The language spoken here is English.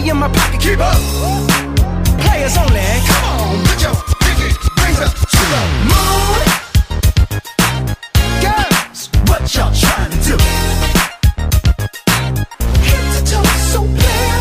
money in my pocket. Keep up. Players only. Come on, put your pinky rings up to the moon.